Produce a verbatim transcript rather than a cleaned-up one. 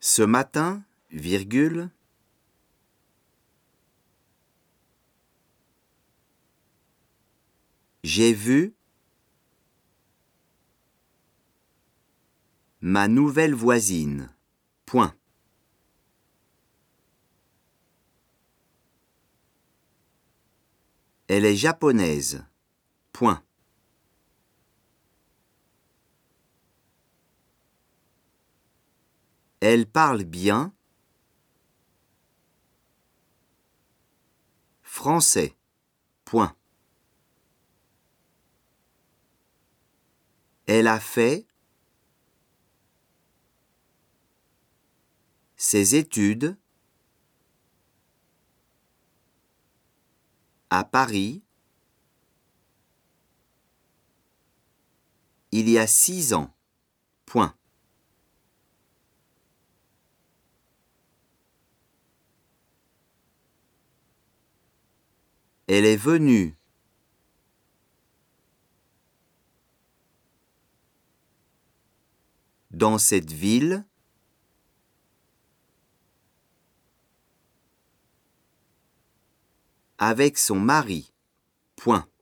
Ce matin, virgule, j'ai vu ma nouvelle voisine. Point. Elle est japonaise. Point. Elle parle bien français. Point. Elle a fait ses études à Paris il y a six ans. Point. Elle est venue dans cette ville avec son mari. Point.